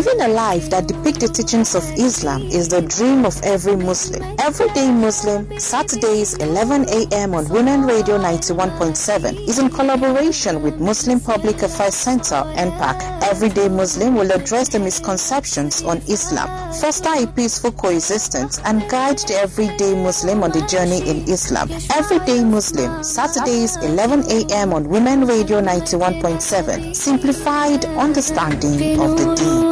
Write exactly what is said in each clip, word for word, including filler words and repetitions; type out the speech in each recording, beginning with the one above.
Living a life that depicts the teachings of Islam is the dream of every Muslim. Everyday Muslim, Saturdays eleven a.m. on Women Radio ninety-one point seven is in collaboration with Muslim Public Affairs Center, N P A C. Everyday Muslim will address the misconceptions on Islam, foster a peaceful coexistence, and guide the everyday Muslim on the journey in Islam. Everyday Muslim, Saturdays eleven a.m. on Women Radio ninety-one point seven. Simplified understanding of the deen.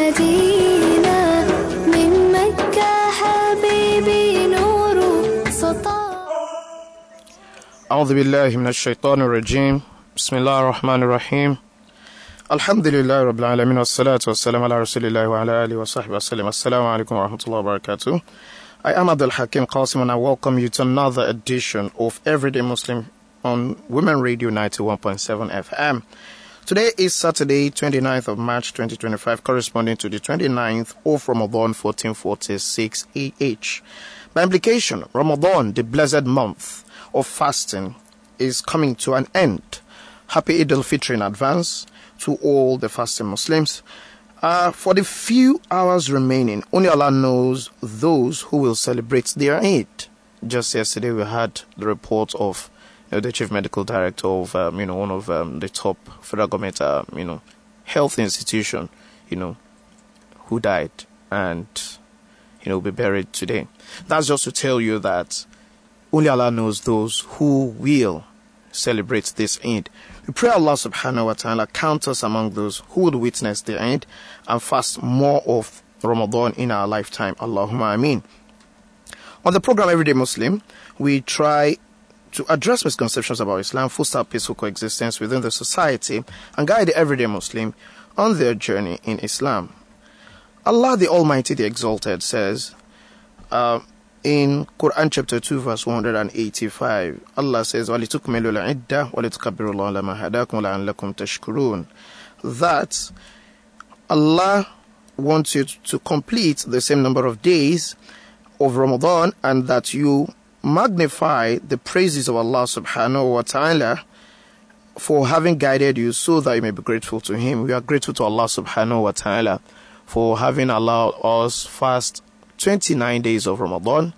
أعوذ بالله من الشيطان الرجيم بسم الله الرحمن الرحيم الحمد لله رب العالمين والصلاة والسلام على رسول الله وعلى آله وصحبه وسلم. Assalamu alaikum wa rahmatullahi wa barakatuh. I am Abdul Hakim Qasim and I welcome you to another edition of Everyday Muslim on Women Radio ninety-one point seven F M. Today is Saturday, twenty-ninth of March twenty twenty-five, corresponding to the twenty-ninth of Ramadan fourteen forty-six A H. By implication, Ramadan, the blessed month of fasting, is coming to an end. Happy Eid al-Fitr in advance to all the fasting Muslims. Uh, for the few hours remaining, only Allah knows those who will celebrate their Eid. Just yesterday we had the report of you know, the chief medical director of um, you know one of um, the top federal government uh, you know health institution, you know, who died and you know will be buried today. That's just to tell you that only Allah knows those who will celebrate this Eid. We pray Allah subhanahu wa ta'ala count us among those who would witness the Eid and fast more of Ramadan in our lifetime. Allahumma ameen. On the program Everyday Muslim, we try to address misconceptions about Islam, foster peaceful coexistence within the society, and guide the everyday Muslim on their journey in Islam. Allah the Almighty, the Exalted, says uh, in Quran chapter two, verse one hundred eighty-five, Allah says, وَلِتُكْمِلُوا الْعِدَّةَ وَلِتُكَبِّرُوا اللَّهَ عَلَى مَا هَدَاكُمْ وَلَعَلَّكُمْ تَشْكُرُونَ. That Allah wants you to complete the same number of days of Ramadan and that you magnify the praises of Allah subhanahu wa ta'ala for having guided you so that you may be grateful to Him. We are grateful to Allah subhanahu wa ta'ala for having allowed us fast twenty-nine days of Ramadan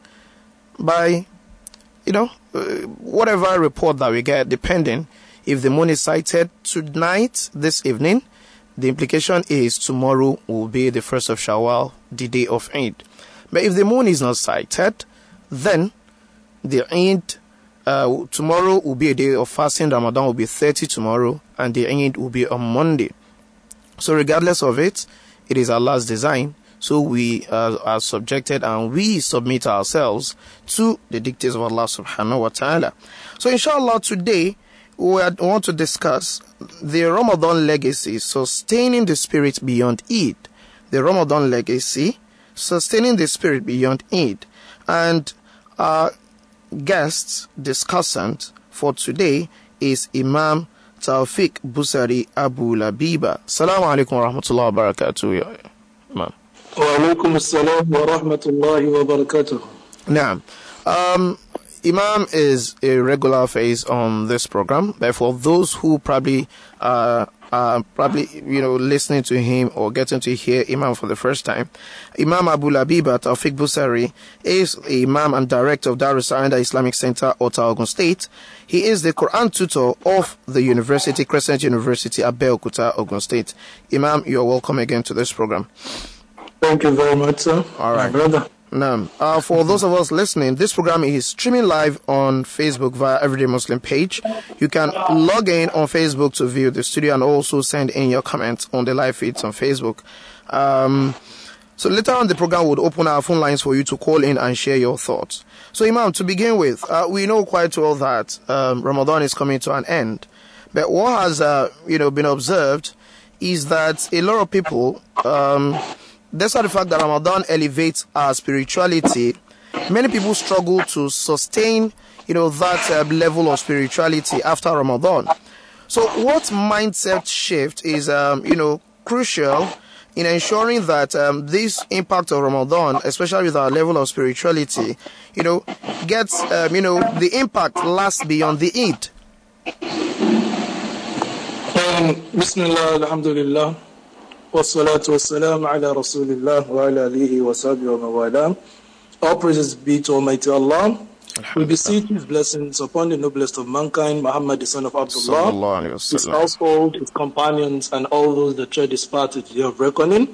by, you know, uh, whatever report that we get, depending if the moon is sighted tonight, this evening, the implication is tomorrow will be the first of Shawwal, the day of Eid. But if the moon is not sighted, then the Eid, uh, tomorrow will be a day of fasting. Ramadan will be thirty tomorrow, and the Eid will be on Monday. So regardless of it, it is Allah's design. So we uh, are subjected and we submit ourselves to the dictates of Allah subhanahu wa ta'ala. So inshallah today we want to discuss the Ramadan legacy, sustaining the spirit beyond Eid. The Ramadan legacy, sustaining the spirit beyond Eid. And our guest discussant for today is Imam Tawfiq Busari Abu Labiba. Assalamu alaikum wa rahmatullahi wa barakatuh, Imam. Wa alaikum assalam wa rahmatullahi wa barakatuh. Now, um, Imam is a regular face on this program. Therefore, those who probably uh, are probably you know listening to him or getting to hear Imam for the first time, Imam Abu Labiba Tawfiq Busari is Imam and Director of Darus Sa'ada Islamic Center, Ota, Ogun State. He is the Quran tutor of the University, Crescent University, Abeokuta, Ogun State. Imam, you are welcome again to this program. Thank you very much, sir. All right, my brother. Now, uh, for those of us listening, this program is streaming live on Facebook via Everyday Muslim page. You can log in on Facebook to view the studio and also send in your comments on the live feeds on Facebook. Um, so later on the program would open our phone lines for you to call in and share your thoughts. So Imam, to begin with, uh, we know quite well that um, Ramadan is coming to an end. But what has uh, you know been observed is that a lot of people, um, despite the fact that Ramadan elevates our spirituality, many people struggle to sustain, you know, that uh, level of spirituality after Ramadan. So what mindset shift is, um, you know, crucial in ensuring that um, this impact of Ramadan, especially with our level of spirituality, you know, gets, um, you know, the impact lasts beyond the Eid? Um, Bismillah, alhamdulillah. Wassalatu wassalamu ala Rasulillah wa ala alihi wa sahbihi wa mawalam. All praises be to Almighty Allah. We beseech His blessings upon the noblest of mankind, Muhammad, the son of Abdullah, his household, his companions, and all those that tread his path to the day of reckoning.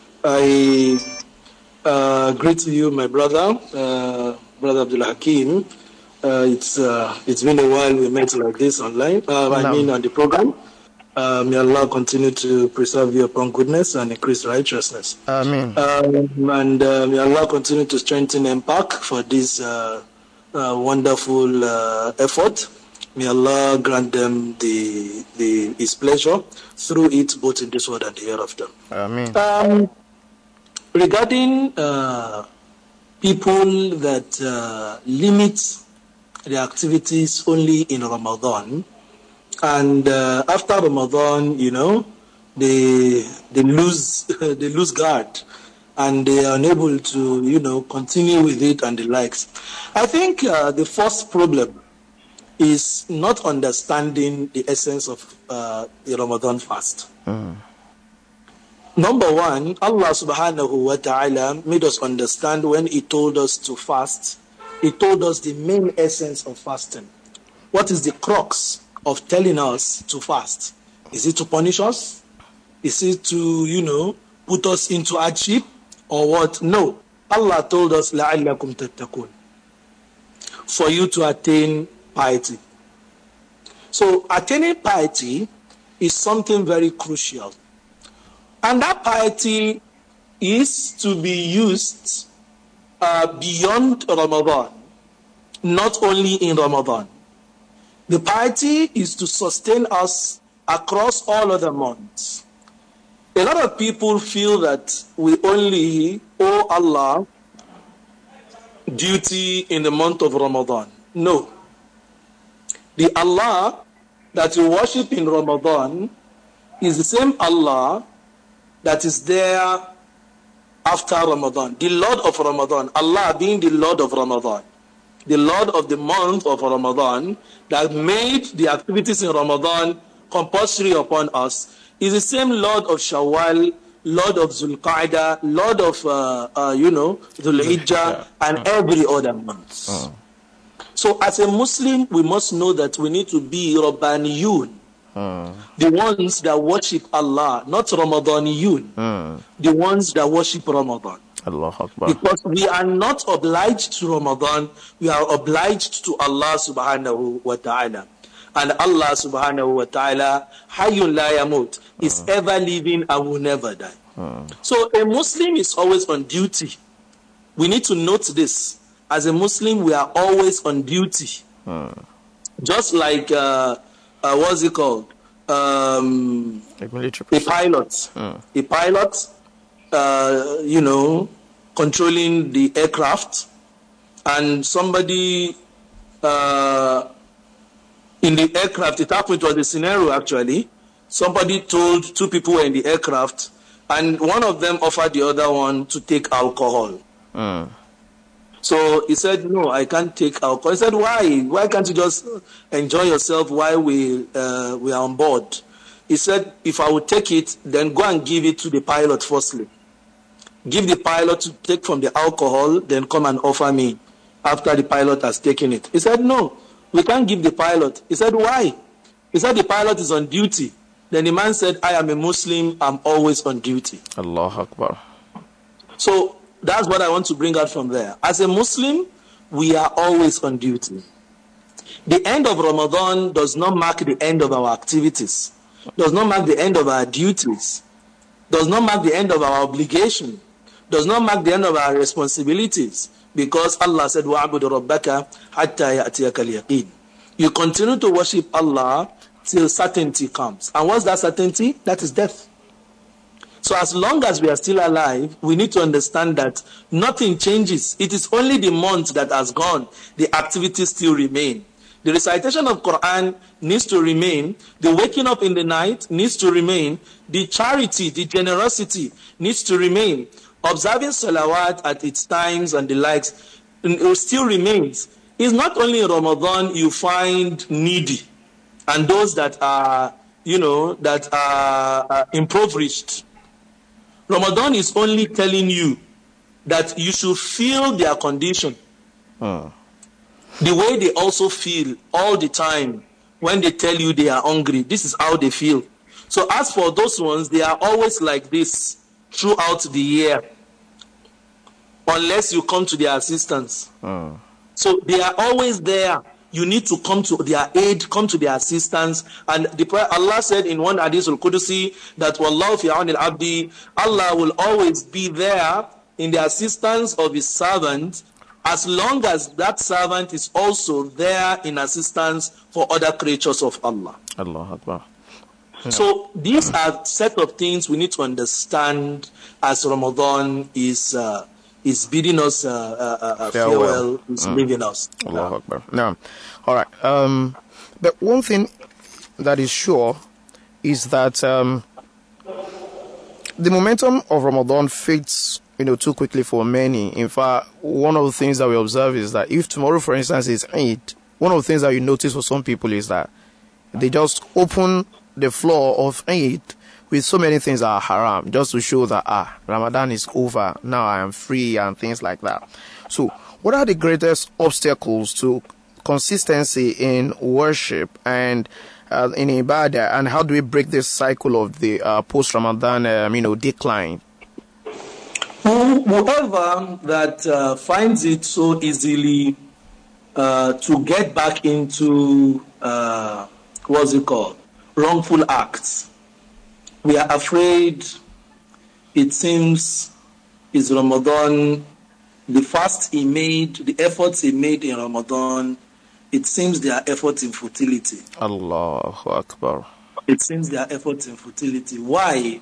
I uh, greet you, my brother, uh, Brother Abdul Hakim. Uh, it's uh, it's been a while we met like this online. Uh, I mean on the program. Uh, may Allah continue to preserve you upon goodness and increase righteousness. Amen. Um, and uh, may Allah continue to strengthen M P A C for this uh, uh, wonderful uh, effort. May Allah grant them the, the His pleasure through it, both in this world and the hereafter. Amen. Um, regarding uh, people that uh, limit their activities only in Ramadan, and uh, after Ramadan, you know, they they lose they lose guard, and they are unable to, you know, continue with it and the likes. I think uh, the first problem is not understanding the essence of uh, the Ramadan fast. Mm. Number one, Allah subhanahu wa ta'ala made us understand when He told us to fast. He told us the main essence of fasting. What is the crux of telling us to fast? Is it to punish us? Is it to, you know, put us into hardship? Or what? No. Allah told us, لَعَلَّكُمْ تَتَّقُونَ, for you to attain piety. So attaining piety is something very crucial. And that piety is to be used uh, beyond Ramadan, not only in Ramadan. The piety is to sustain us across all other months. A lot of people feel that we only owe Allah duty in the month of Ramadan. No. The Allah that you worship in Ramadan is the same Allah that is there after Ramadan. The Lord of Ramadan, Allah being the Lord of Ramadan, the Lord of the month of Ramadan, that made the activities in Ramadan compulsory upon us, is the same Lord of Shawwal, Lord of Zulqa'dah, Lord of, uh, uh, you know, Dhul Hijjah, and every other month. Uh. So as a Muslim, we must know that we need to be Rabbaniyun, uh. the ones that worship Allah, not Ramadaniyun, uh. the ones that worship Ramadan. Allah Akbar. Because we are not obliged to Ramadan, we are obliged to Allah subhanahu wa ta'ala. And Allah subhanahu wa ta'ala, Hayyun la yamut, is uh. ever living and will never die. Uh. So a Muslim is always on duty. We need to note this. As a Muslim, we are always on duty. Uh. Just like, uh, uh, what's it called? Um, a, a pilot. Uh. A pilot, uh, you know, controlling the aircraft, and somebody uh, in the aircraft, it happened, it was a scenario actually, somebody told two people were in the aircraft, and one of them offered the other one to take alcohol. Uh. So he said, no, I can't take alcohol. He said, why? Why can't you just enjoy yourself while we, uh, we are on board? He said, if I would take it, then go and give it to the pilot firstly. Give the pilot to take from the alcohol, then come and offer me after the pilot has taken it. He said, no, we can't give the pilot. He said, why? He said, the pilot is on duty. Then the man said, I am a Muslim, I'm always on duty. Allah Akbar. So that's what I want to bring out from there. As a Muslim, we are always on duty. The end of Ramadan does not mark the end of our activities, does not mark the end of our duties, does not mark the end of our obligation, does not mark the end of our responsibilities, because Allah said, وَعْبُدُ رَبَّكَ حَتَّى يَأْتِيَكَ الْيَقِينُ. You continue to worship Allah till certainty comes. And what's that certainty? That is death. So as long as we are still alive, we need to understand that nothing changes. It is only the month that has gone. The activities still remain. The recitation of Quran needs to remain. The waking up in the night needs to remain. The charity, the generosity needs to remain. Observing salawat at its times and the likes it still remains. It's not only in Ramadan you find needy and those that are, you know, that are, are impoverished. Ramadan is only telling you that you should feel their condition. Mm. The way they also feel all the time when they tell you they are hungry. This is how they feel. So as for those ones, they are always like this throughout the year, unless you come to their assistance. Mm. So they are always there. You need to come to their aid, come to their assistance. And the prayer, Allah said in one hadith al-Qudusi that Wallahu fi auni al-abdi, Allah will always be there in the assistance of his servant, as long as that servant is also there in assistance for other creatures of Allah. Allah Akbar. Yeah. So these are set of things we need to understand as Ramadan is uh, is bidding us uh, uh, uh, farewell, farewell is mm. leaving us. Allah Akbar. Now, all right. Um, but one thing that is sure is that um, the momentum of Ramadan fades, you know, too quickly for many. In fact, one of the things that we observe is that if tomorrow, for instance, is Eid, one of the things that you notice for some people is that they just open the floor of Eid with so many things that are haram, just to show that, ah, Ramadan is over, now I am free, and things like that. So, what are the greatest obstacles to consistency in worship and uh, in ibadah, and how do we break this cycle of the uh, post-Ramadan, um, you know, decline? Whoever that uh, finds it so easily uh, to get back into, uh, what's it called, wrongful acts, we are afraid, it seems, is Ramadan, the fast he made, the efforts he made in Ramadan, it seems they are efforts in futility. Allahu Akbar. It seems they are efforts in futility. Why?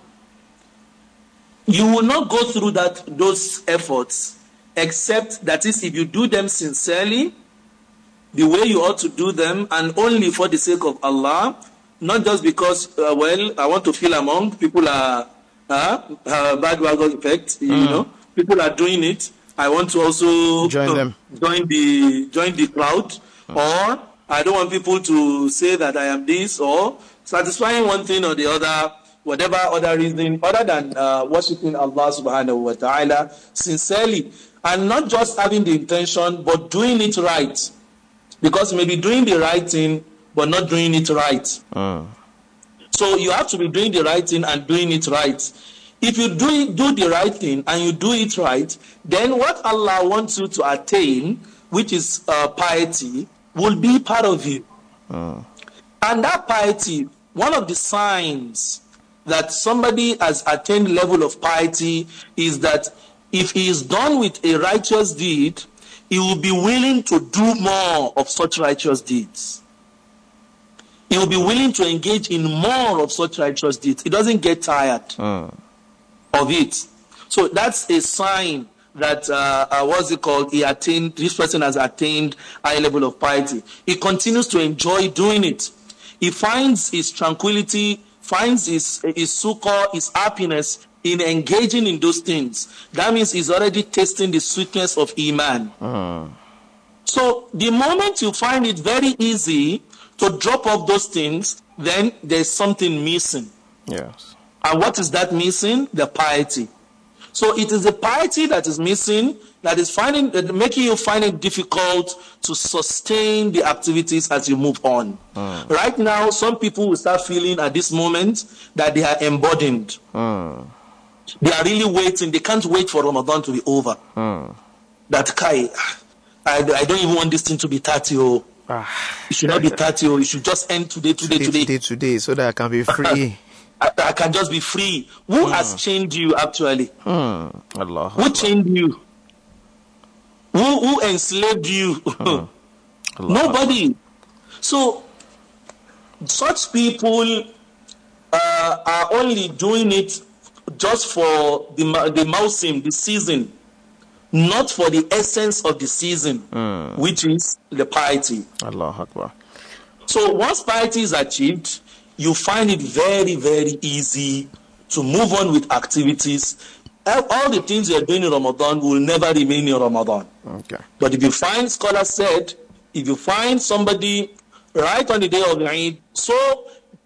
You will not go through that those efforts, except that is if you do them sincerely, the way you ought to do them, and only for the sake of Allah, not just because, uh, well, I want to feel among people are uh, uh, bad wagon effect, you mm. know, people are doing it. I want to also join uh, them, join the join the crowd, mm. or I don't want people to say that I am this, or satisfying one thing or the other, whatever other reason other than uh, worshiping Allah subhanahu wa ta'ala sincerely, and not just having the intention, but doing it right, because maybe doing the right thing but not doing it right. Mm. So you have to be doing the right thing and doing it right. If you do it, do the right thing and you do it right, then what Allah wants you to attain, which is uh, piety, will be part of you. Mm. And that piety, one of the signs that somebody has attained level of piety is that if he is done with a righteous deed, he will be willing to do more of such righteous deeds. He will be willing to engage in more of such righteous deeds. He doesn't get tired mm. of it. So that's a sign that, uh, uh, what's it called, he attained, this person has attained high level of piety. He continues to enjoy doing it. He finds his tranquility, finds his, his succor, his happiness in engaging in those things. That means he's already tasting the sweetness of Iman. Mm. So the moment you find it very easy to drop off those things, then there's something missing. Yes. And what is that missing? The piety. So it is the piety that is missing that is finding, that making you find it difficult to sustain the activities as you move on. Mm. Right now, some people will start feeling at this moment that they are emboldened. Mm. They are really waiting. They can't wait for Ramadan to be over. Mm. That Kai, I, I don't even want this thing to be thirty. Oh. Ah. It should not be thirty. Oh. It should just end today, today, today, today. Today, today, so that I can be free. I, I can just be free. Who mm. has changed you actually? Mm. Allah. Who changed you? Who, who enslaved you? Mm. Nobody. So, such people uh, are only doing it just for the the mausim, the season, not for the essence of the season, mm. which is the piety. Allah Akbar. So once piety is achieved, you find it very, very easy to move on with activities. All the things you are doing in Ramadan will never remain in Ramadan. Okay. But if you find, scholars said, if you find somebody right on the day of the Eid, so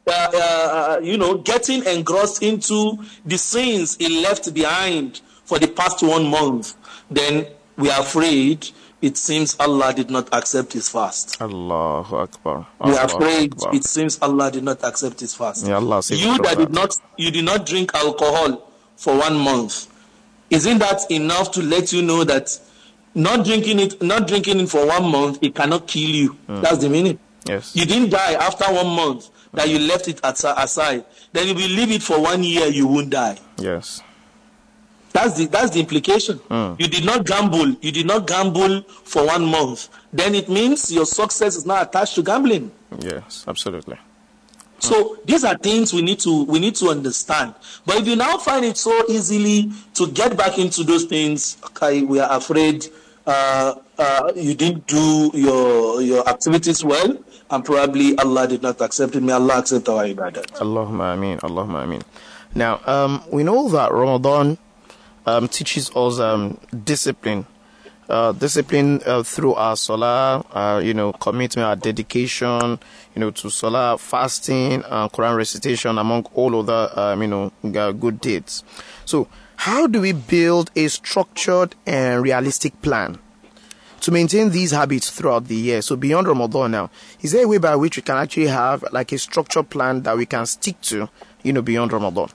uh, uh, you know, getting engrossed into the sins he left behind for the past one month, then we are afraid it seems Allah did not accept his fast. Allahu Akbar. We are Allahu afraid Akbar. it seems Allah did not accept his fast. May Allah save You us from that did that. not, you did not drink alcohol for one month. Isn't that enough to let you know that not drinking it, not drinking it for one month, it cannot kill you? Mm. That's the meaning. Yes. You didn't die after one month that you left it aside. Then if you leave it for one year, you won't die. Yes. That's the that's the implication. Mm. You did not gamble. You did not gamble for one month. Then it means your success is not attached to gambling. Yes, absolutely. So these are things we need to we need to understand. But if you now find it so easily to get back into those things, okay, we are afraid uh, uh, you didn't do your your activities well, and probably Allah did not accept it. May Allah accept our ibadah. Allahumma ameen. Allahumma ameen. Now, um, we know that Ramadan um, teaches us um, discipline. Uh, discipline uh, through our salah, uh, you know, commitment, our dedication, you know, to salah, fasting, uh, Quran recitation, among all other, um, you know, good deeds. So, how do we build a structured and realistic plan to maintain these habits throughout the year? So, beyond Ramadan now, is there a way by which we can actually have like a structured plan that we can stick to, you know, beyond Ramadan?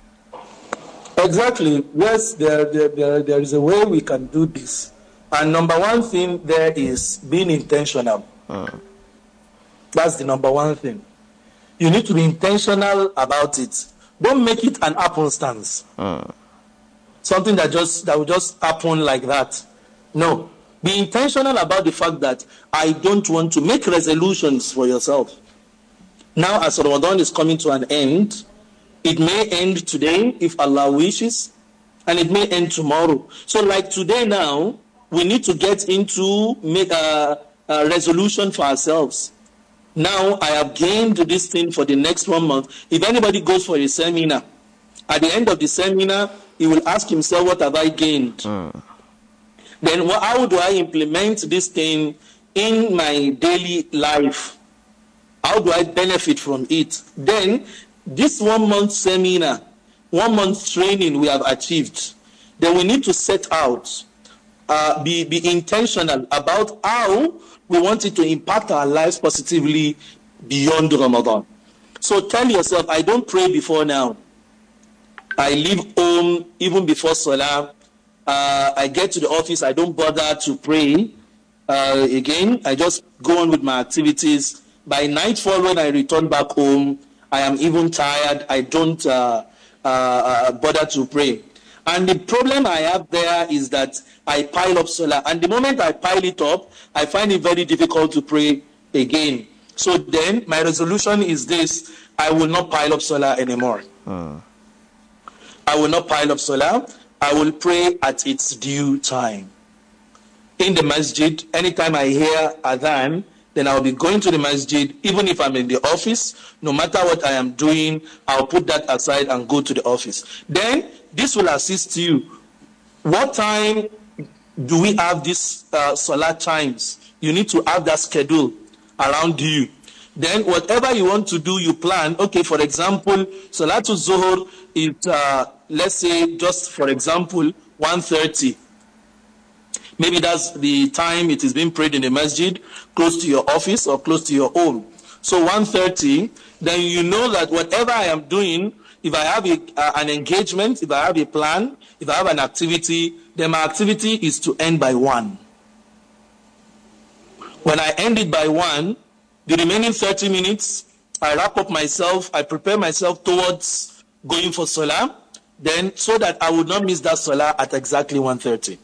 Exactly. Yes, there, there, there, there is a way we can do this. And number one thing there is being intentional. Mm. That's the number one thing. You need to be intentional about it. Don't make it an happenstance. Mm. Something that just that will just happen like that. No. Be intentional about the fact that I don't want to make resolutions for yourself. Now, as Ramadan is coming to an end, it may end today if Allah wishes, and it may end tomorrow. So like today now, we need to get into make a, a resolution for ourselves. Now I have gained this thing for the next one month. If anybody goes for a seminar, at the end of the seminar, he will ask himself, what have I gained? Mm. Then what, how do I implement this thing in my daily life? How do I benefit from it? Then this one month seminar, one month training we have achieved, then we need to set out Uh, be, be intentional about how we want it to impact our lives positively beyond Ramadan. So tell yourself, I don't pray before now. I leave home even before Salah. Uh, I get to the office, I don't bother to pray. Uh, again, I just go on with my activities. By nightfall, when I return back home, I am even tired. I don't uh, uh, uh, bother to pray. And the problem I have there is that I pile up salah. And the moment I pile it up, I find it very difficult to pray again. So then my resolution is this: I will not pile up salah anymore. Uh. I will not pile up salah. I will pray at its due time. In the masjid, anytime I hear adhan, then I'll be going to the masjid. Even if I'm in the office, no matter what I am doing, I'll put that aside and go to the office. Then this will assist you. What time do we have these uh, salah times? You need to have that schedule around you. Then whatever you want to do, you plan. Okay, for example, Salatul Zuhur is, uh, let's say, just for example, one thirty. Maybe that's the time it is being prayed in the masjid, close to your office or close to your home. So one thirty, then you know that whatever I am doing, if I have a, uh, an engagement, if I have a plan, if I have an activity, then my activity is to end by one. When I end it by one, the remaining thirty minutes, I wrap up myself, I prepare myself towards going for Salah, then so that I would not miss that Salah at exactly one thirty.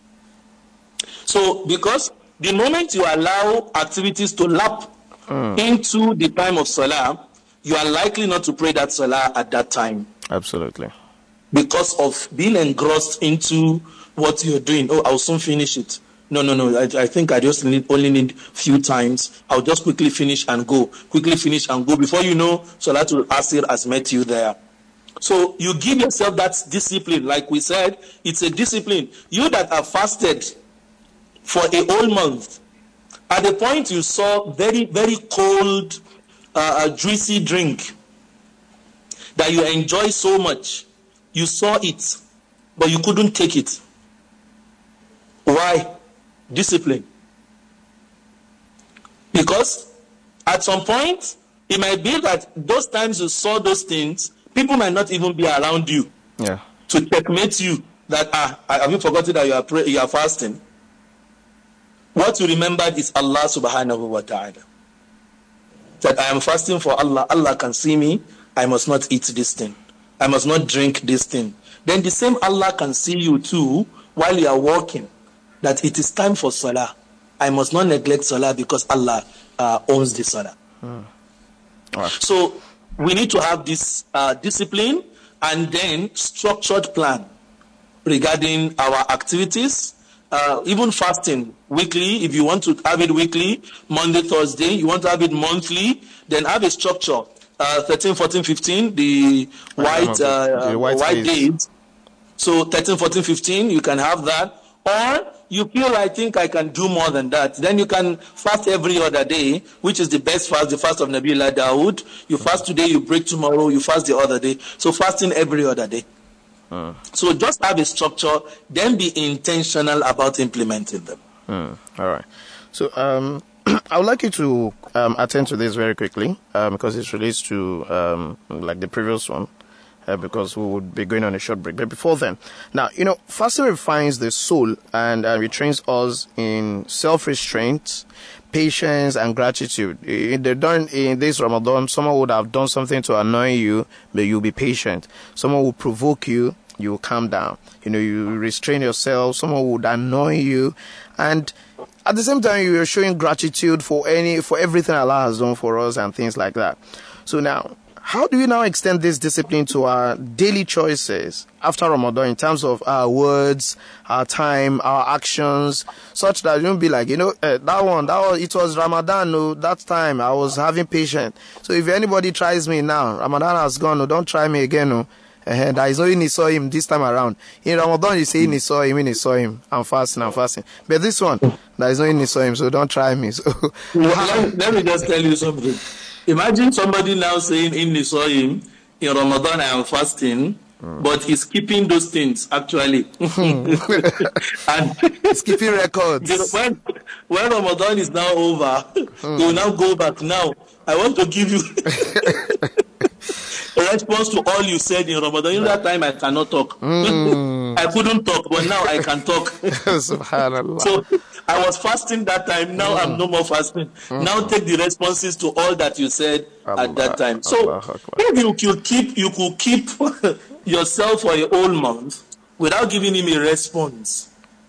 So, because the moment you allow activities to lap mm. into the time of Salah, you are likely not to pray that Salah at that time. Absolutely. Because of being engrossed into what you're doing. Oh, I'll soon finish it. No, no, no. I, I think I just need, only need a few times. I'll just quickly finish and go. Quickly finish and go. Before you know, Salatul Asr has met you there. So you give yourself that discipline. Like we said, it's a discipline. You that have fasted for a whole month, at the point you saw very, very cold, uh, a juicy drink, that you enjoy so much. You saw it, but you couldn't take it. Why? Discipline. Because at some point, it might be that those times you saw those things, people might not even be around you yeah. to checkmate you that, ah, have you forgotten that you are pray- you are fasting? What you remembered is Allah subhanahu wa ta'ala. That I am fasting for Allah. Allah can see me. I must not eat this thing. I must not drink this thing. Then the same Allah can see you too while you are walking. That it is time for salah. I must not neglect salah because Allah uh, owns the salah. Hmm. Right. So we need to have this uh, discipline and then structured plan regarding our activities. Uh, even fasting weekly, if you want to have it weekly, Monday, Thursday, you want to have it monthly, then have a structure. Uh, thirteen, fourteen, fifteen, the white, uh, the white, white days. So thirteen, fourteen, fifteen, you can have that. Or you feel, I think I can do more than that. Then you can fast every other day, which is the best fast, the fast of Nabiullah Dawood. You fast today, you break tomorrow, you fast the other day. So fasting every other day. Hmm. So just have a structure, then be intentional about implementing them. Hmm. All right. So um, I would like you to um, attend to this very quickly um, because it relates to um, like the previous one. Uh, because we would be going on a short break. But before then, now, you know, fasting refines the soul and uh, retrains us in self-restraint, patience, and gratitude. In, the, during, in this Ramadan, someone would have done something to annoy you, but you'll be patient. Someone will provoke you, you will calm down. You know, you restrain yourself. Someone would annoy you. And at the same time, you are showing gratitude for any for everything Allah has done for us and things like that. So now, how do we now extend this discipline to our daily choices after Ramadan in terms of our words, our time, our actions, such that you don't be like, you know, uh, that one, that was, it was Ramadan, no, that time I was having patience. So if anybody tries me now, Ramadan has gone, no, don't try me again, no. Uh, there is no in saw him this time around. In Ramadan, you say in saw him, in saw him. I'm fasting, I'm fasting. But this one, there is no in saw him, so don't try me. So let, let me just tell you something. Imagine somebody now saying in Nisoim, in Ramadan I am fasting, mm. but he's keeping those things actually. And he's keeping records. When, when Ramadan is now over, mm. he will now go back. Now, I want to give you a response to all you said in Ramadan. In that time I cannot talk. Mm. I couldn't talk, but now I can talk. Subhanallah. So I was fasting that time. Now mm. I'm no more fasting. Mm. Now take the responses to all that you said Allah, at that time. So if you could keep, you could keep yourself for a whole month without giving him a response,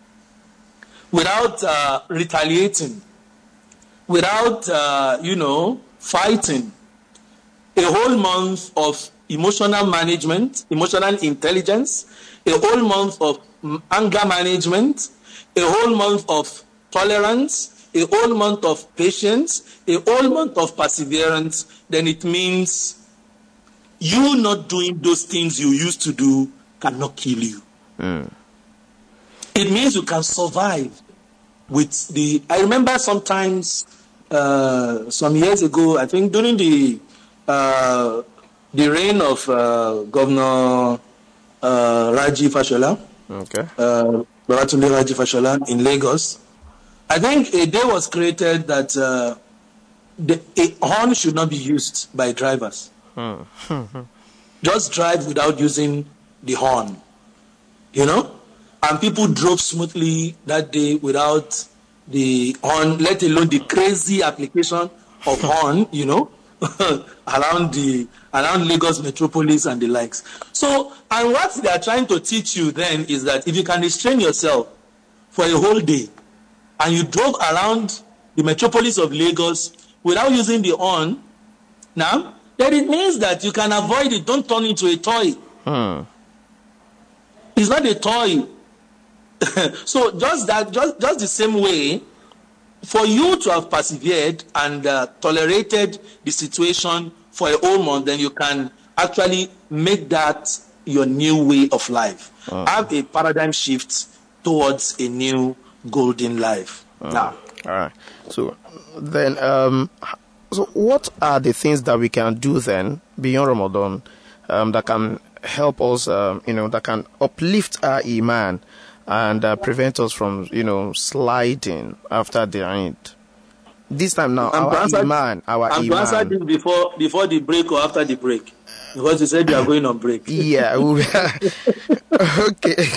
without uh, retaliating, without uh, you know fighting. A whole month of emotional management, emotional intelligence, a whole month of anger management, a whole month of tolerance, a whole month of patience, a whole month of perseverance, then it means you not doing those things you used to do cannot kill you. Mm. It means you can survive with the... I remember sometimes, uh, some years ago, I think during the uh, the reign of uh, Governor uh, Raji Fashola, okay. uh, Baratunde Raji Fashola in Lagos, I think a day was created that uh, the a horn should not be used by drivers. Hmm. Just drive without using the horn, you know? And people drove smoothly that day without the horn, let alone the crazy application of horn, you know, around the around Lagos metropolis and the likes. So, and what they are trying to teach you then is that if you can restrain yourself for a whole day, and you drove around the metropolis of Lagos without using the horn, now, then it means that you can avoid it. Don't turn it into a toy. Hmm. It's not a toy. So just that, just, just the same way, for you to have persevered and uh, tolerated the situation for a whole month, then you can actually make that your new way of life. Oh. Have a paradigm shift towards a new golden life. Oh. Now, all right. So then, um, so what are the things that we can do then beyond Ramadan um, that can help us, um, you know, that can uplift our iman and uh, prevent us from, you know, sliding after the Eid. This time now, I'm our answer, iman, our I'm iman. I'm answer this before before the break or after the break, because you said you are going on break. Yeah. Okay.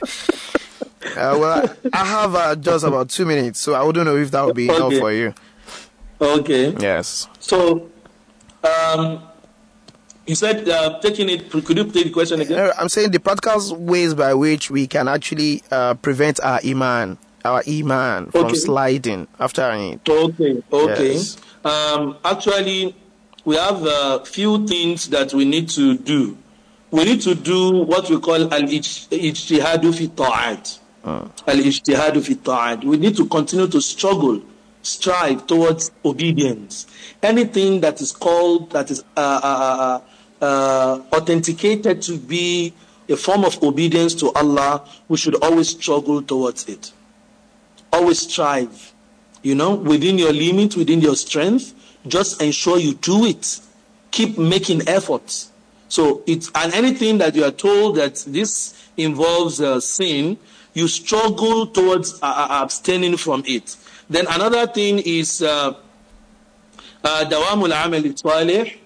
Uh, well, I have uh, just about two minutes, so I wouldn't know if that would be okay. enough for you. Okay. Yes. So, um, you said uh, taking it. Could you take the question again? No, I'm saying the practical ways by which we can actually uh, prevent our iman, our iman from okay. sliding after it. Okay. Okay. Yes. Um, actually, we have a few things that we need to do. We need to do what we call al-ijtihadu fi ta'at. Al-ijtihadu fi ta'at. We need to continue to struggle, strive towards obedience. Anything that is called, that is uh, uh, uh, authenticated to be a form of obedience to Allah, we should always struggle towards it. Always strive. You know, within your limit, within your strength, just ensure you do it. Keep making efforts. So it's, and anything that you are told that this involves uh, sin, you struggle towards uh, abstaining from it. Then another thing is dawamul amal salih,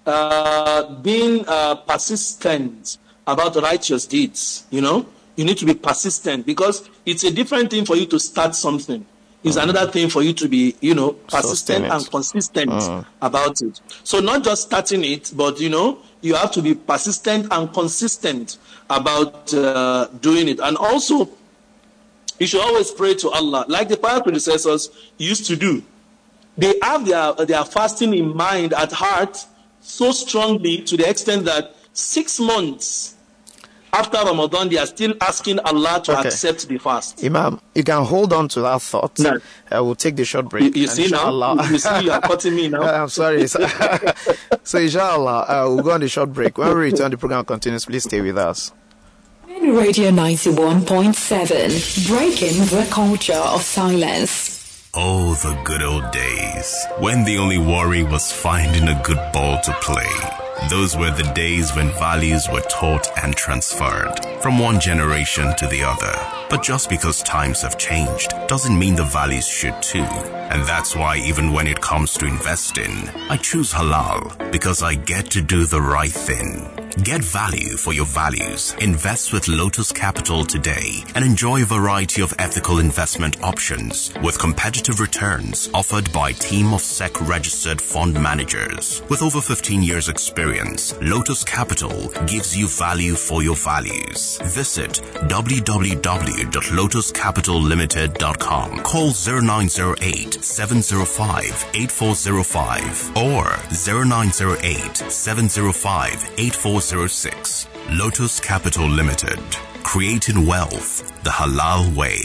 being uh, persistent about righteous deeds. You know, you need to be persistent, because it's a different thing for you to start something. It's mm. another thing for you to be, you know, persistent and consistent mm. about it. So not just starting it, but, you know, you have to be persistent and consistent about uh, doing it. And also, you should always pray to Allah, like the prior predecessors used to do. They have their, their fasting in mind, at heart, so strongly, to the extent that six months after Ramadan, they are still asking Allah to okay. accept the fast. Imam, you can hold on to that thought. No. Uh, we'll take the short break. You, you see inshallah. now? You see you are cutting me now? I'm sorry. So inshallah, uh, we'll go on the short break. When we return, the program continues. Please stay with us. Radio ninety-one point seven, breaking the culture of silence. Oh, the good old days, when the only worry was finding a good ball to play. Those were the days when values were taught and transferred from one generation to the other. But just because times have changed doesn't mean the values should too. And that's why even when it comes to investing, I choose halal, because I get to do the right thing. Get value for your values. Invest with Lotus Capital today and enjoy a variety of ethical investment options with competitive returns offered by a team of S E C-registered fund managers. With over fifteen years experience, Lotus Capital gives you value for your values. Visit w w w dot lotus capital limited dot com. Call zero nine zero eight, seven zero five, eight four zero five or zero nine zero eight, seven zero five, eight four zero six. Lotus Capital Limited. Creating wealth the halal way.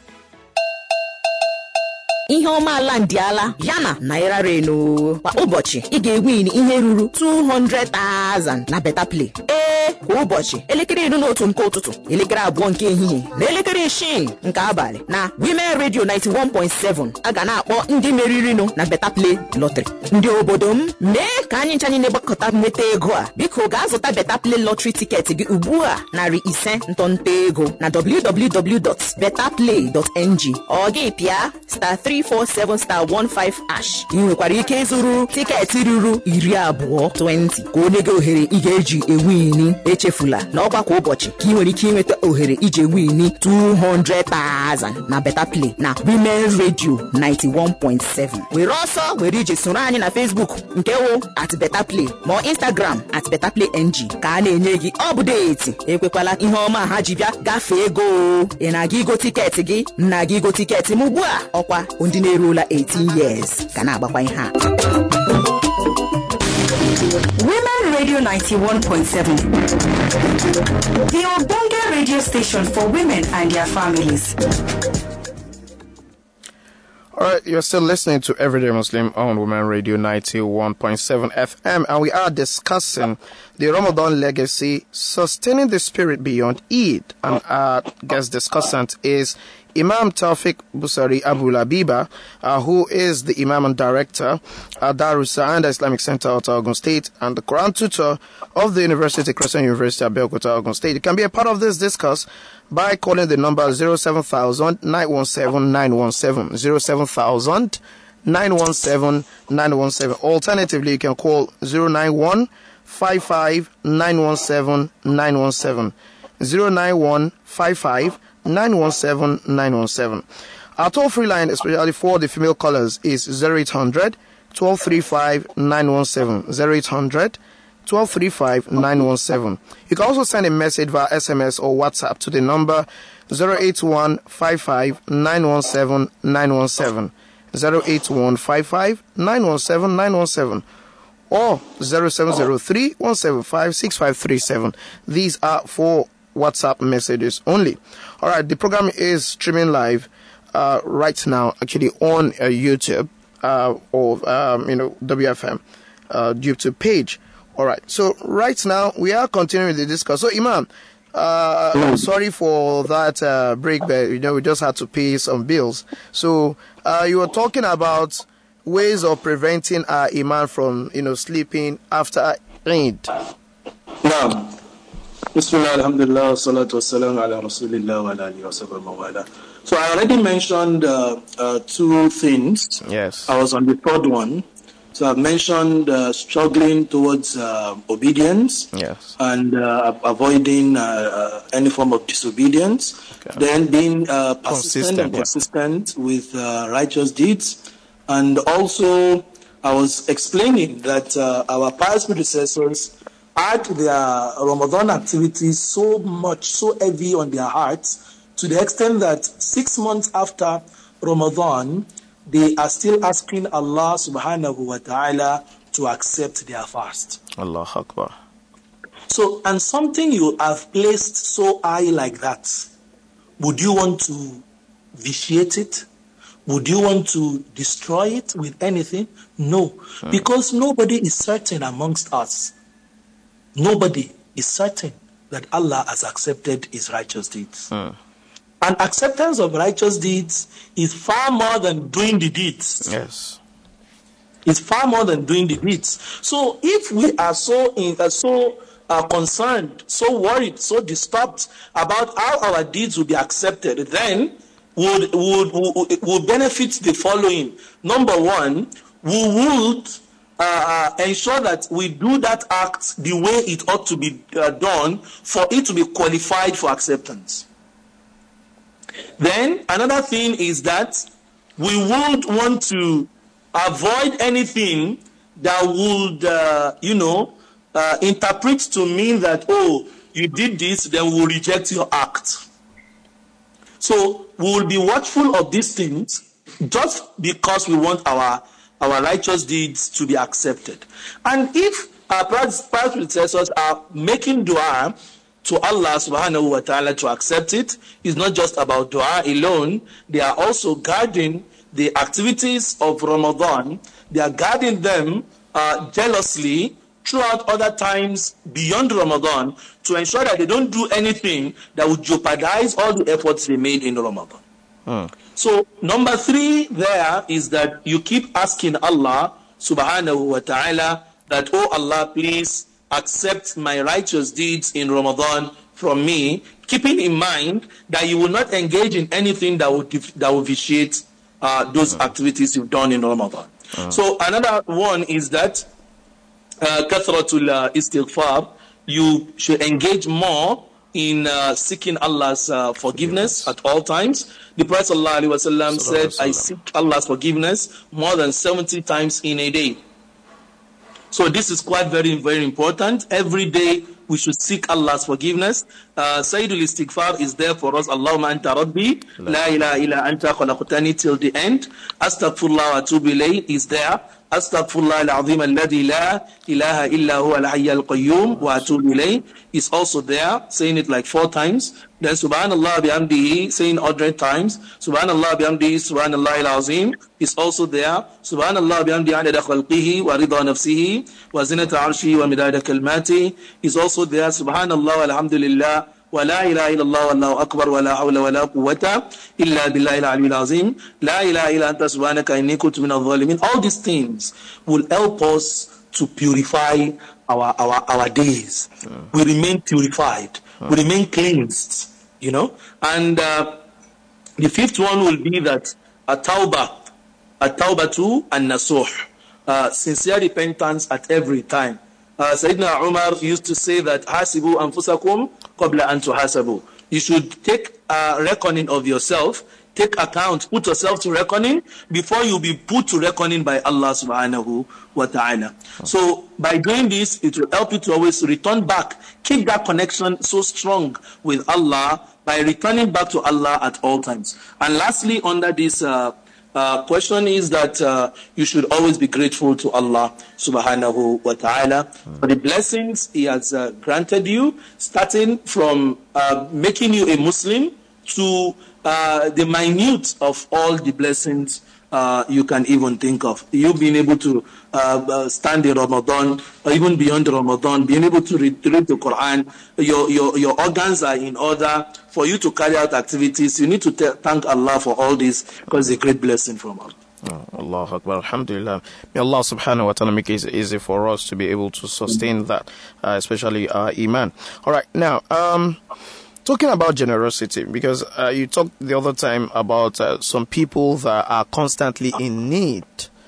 Ihe ọma ala ndiala yana naira reno kwa ụbọchị ị ga-ewin ihe ruru two hundred thousand na Better Play. Ee, kwa ụbọchị elekere iri na otu nke ụtụtụ, elekere abụọ nke ehihie na elekere isii nke abalị na Women Radio ninety-one point seven a ga na-akpọ ndị meriri nụ na Better Play Lottery. Ndị obodo m, mee ka anyị nchanye na-egbakọta mmeta ego a. Biko gaa zụta Better Play Lottery ticket gị ugbu a narị ise ntọnta ego na w w w dot better play dot n g. Ọ gị pịa star three four seven star one five hash. Ị nwekwara ike ịzụrụ tiketi ruru iri abụọ twenty ka onye gị ohere ị ga-eji ewini. Echefula na ọkwa kwa ụbọchị ka ị nwere ike inweta ohere iji ewini two hundred thousand na Better Play na Women Radio ninety-one point seven. Were ọsọ were ije soro anyị na Facebook nke wụ at Better Play ma Instagram at Better Play N G ka a na-enye gị update. Ekwekwala ihe ọma ha ji bịa gafee ego. Ị na-aga igo tiketi gị, na gị igo tiketi m ugbu a ọkwa ndị na-erula eighteen years ka na-agbakwa ihe a. Women Radio ninety-one point seven, the Obonga radio station for women and their families. All right, you're still listening to Everyday Muslim on Women Radio ninety-one point seven F M, and we are discussing the Ramadan legacy, sustaining the spirit beyond Eid. And our guest discussant is Imam Tawfiq Busari Abu Labiba, uh, who is the Imam and Director at Darus Sa'anda Islamic Center at Ogun State and the Quran tutor of the University, Christian University at Belkota, Ogun State. You can be a part of this discourse by calling the number zero seven thousand nine one seven nine one seven, zero seven thousand nine one seven nine one seven. Alternatively, you can call zero nine one five five nine one seven nine one seven, zero nine one five five nine one seven nine one seven. Our toll-free line, especially for the female callers, is zero eight hundred twelve thirty-five nine one seven, zero eight hundred twelve thirty-five nine one seven. You can also send a message via S M S or WhatsApp to the number zero eight one five five nine one seven nine one seven, zero eight one five five nine one seven nine one seven, or zero seven zero three one seven five six five three seven. These are for WhatsApp messages only. All right, the program is streaming live uh, right now, actually on uh, YouTube uh, or um, you know W F M uh, YouTube page. All right, so right now we are continuing the discussion. So Imam, uh, I'm sorry for that uh, break, but you know we just had to pay some bills. So uh, you were talking about ways of preventing our Imam from you know sleeping after Eid. Now. Bismillah, alhamdulillah, salatu wassalam ala rasulillah wa ala alihi wa sahbihi wa wala. So I already mentioned uh, uh, two things. Yes. I was on the third one. So I've mentioned uh, struggling towards uh, obedience. Yes. And uh, avoiding uh, uh, any form of disobedience. Okay. Then being uh, persistent and consistent yeah. with uh, righteous deeds. And also I was explaining that uh, our pious predecessors had their Ramadan activities so much, so heavy on their hearts, to the extent that six months after Ramadan, they are still asking Allah subhanahu wa ta'ala to accept their fast. Allah Akbar. So, and something you have placed so high like that, would you want to vitiate it? Would you want to destroy it with anything? No, hmm. because nobody is certain amongst us. Nobody is certain that Allah has accepted his righteous deeds. Mm. And acceptance of righteous deeds is far more than doing the deeds. Yes. It's far more than doing the deeds. So if we are so in, uh, so uh, concerned, so worried, so disturbed about how our deeds will be accepted, then would would would, would benefit the following. Number one, we would Uh, uh, ensure that we do that act the way it ought to be uh, done for it to be qualified for acceptance. Then another thing is that we would want to avoid anything that would, uh, you know, uh, interpret to mean that, oh, you did this, then we'll reject your act. So we will be watchful of these things just because we want our our righteous deeds to be accepted. And if our past predecessors are making dua to Allah subhanahu wa ta'ala to accept it, it's not just about dua alone. They are also guarding the activities of Ramadan. They are guarding them uh, jealously throughout other times beyond Ramadan to ensure that they don't do anything that would jeopardize all the efforts they made in Ramadan. Hmm. So number three there is that you keep asking Allah subhanahu wa ta'ala that, oh Allah, please accept my righteous deeds in Ramadan from me, keeping in mind that you will not engage in anything that will, that will vitiate uh, those mm. activities you've done in Ramadan. Mm. So another one is that kathratul uh, istighfar, you should engage more in uh, seeking Allah's uh, forgiveness at all times. The Prophet ﷺ said, I seek Allah's forgiveness more than seventy times in a day. So this is quite very, very important. Every day we should seek Allah's forgiveness. Uh, Sayyidul Istighfar is there for us. Allahumma anta rabbi, la ilaha illa anta khalaqtani till the end. Astaghfirullah wa atubu ilayh is there. Astaghfirullah al-azim alladhi la ilaha illa huwa al-hayy al-qayyum wa atubu ilayh is also there, saying it like four times. Then Subhanallah bihamdihi, saying one hundred times. Subhanallah bihamdihi, Subhanallah al-azim is also there. Subhanallah bihamdihi adada khalqihi wa rida nafsihi wa zinata arshihi wa midada kalmati is also there. Subhanallah alhamdulillah ولا إله إلا الله والله أكبر ولا حول ولا قوة إلا بالله العلي العظيم لا إله إلا أنت سبحانك إني كنت من الظالمين. All these things will help us to purify our our, our days. Mm. We remain purified. Mm. We remain cleansed. You know. And uh, the fifth one will be that a tawbah, a tawbah too, and nasuh, uh, sincere repentance at every time. Uh, Sayyidina Umar used to say that hasibu anfusakum qabla an tuhasabu. You should take a reckoning of yourself, take account, put yourself to reckoning before you be put to reckoning by Allah subhanahu wa ta'ala. So by doing this, it will help you to always return back, keep that connection so strong with Allah by returning back to Allah at all times. And lastly, under this uh, Uh, question is that uh, you should always be grateful to Allah subhanahu wa ta'ala for the blessings He has uh, granted you, starting from uh, making you a Muslim to uh, the minute of all the blessings uh, you can even think of. You being able to uh, stand in Ramadan, or even beyond Ramadan, being able to read, read the Quran, your, your, your organs are in order for you to carry out activities. You need to t- thank Allah for all this, because it's a great blessing from Allah. Oh, Allah Akbar, Alhamdulillah. May Allah subhanahu wa ta'ala make it easy for us to be able to sustain that, uh, especially our Iman. All right, now, um, talking about generosity, because uh, you talked the other time about uh, some people that are constantly in need,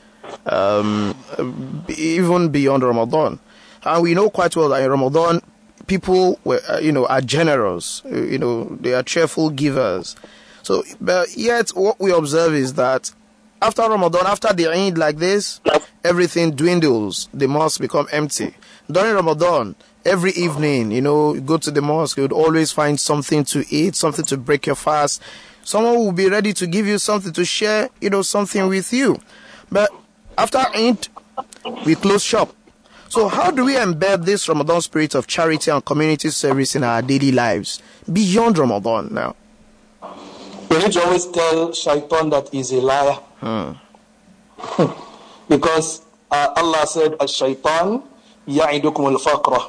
um, even beyond Ramadan. And we know quite well that in Ramadan, people, were, uh, you know, are generous. You know, they are cheerful givers. So, but yet, what we observe is that after Ramadan, after the Eid like this, everything dwindles. The mosques become empty. During Ramadan, every evening, you know, you go to the mosque, you would always find something to eat, something to break your fast. Someone will be ready to give you something to share, you know, something with you. But after Eid, we close shop. So how do we embed this Ramadan spirit of charity and community service in our daily lives beyond Ramadan now? We need to always tell Shaitan that he's a liar. Hmm. Because uh, Allah said, Al-Shaitan ya'idukum al-faqra.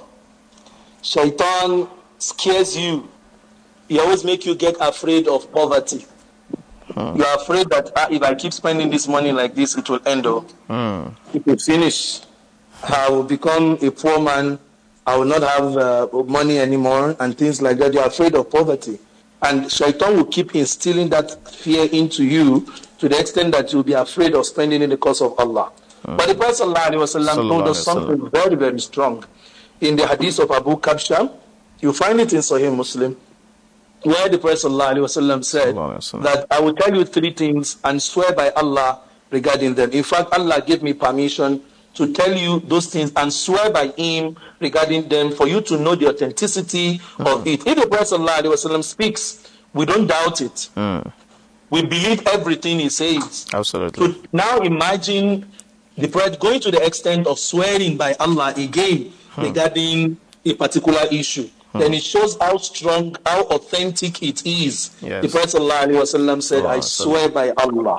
Shaitan scares you. He always make you get afraid of poverty. Hmm. You are afraid that uh, if I keep spending this money like this, it will end up. Hmm. It will finish. I will become a poor man. I will not have uh, money anymore and things like that. You are afraid of poverty. And Shaitan will keep instilling that fear into you to the extent that you'll be afraid of spending in the cause of Allah. Hmm. But the Prophet ﷺ told us something very, very strong. In the hadith of Abu Kabsha, you find it in Sahih Muslim, where the Prophet ﷺ said that I will tell you three things and swear by Allah regarding them. In fact, Allah gave me permission to tell you those things and swear by Him regarding them for you to know the authenticity mm. of it. If the Prophet ﷺ speaks, we don't doubt it. Mm. We believe everything he says. Absolutely. So now imagine the Prophet going to the extent of swearing by Allah again mm. regarding a particular issue. Mm. Then it shows how strong, how authentic it is. Yes. The Prophet ﷺ said, Allah, I swear by Allah.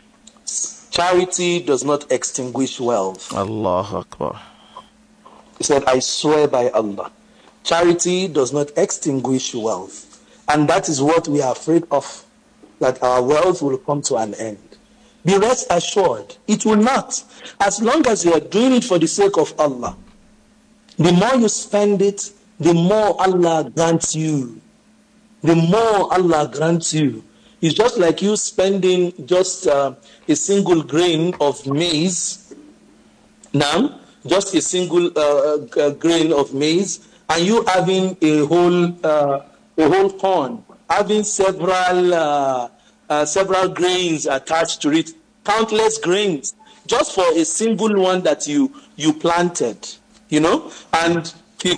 Charity does not extinguish wealth. Allahu Akbar. He said, I swear by Allah. Charity does not extinguish wealth. And that is what we are afraid of, that our wealth will come to an end. Be rest assured, it will not. As long as you are doing it for the sake of Allah, the more you spend it, the more Allah grants you. The more Allah grants you. It's just like you spending just uh, a single grain of maize, now, just a single uh, uh, grain of maize, and you having a whole uh, a whole corn, having several uh, uh, several grains attached to it, countless grains, just for a single one that you you planted, you know, and. In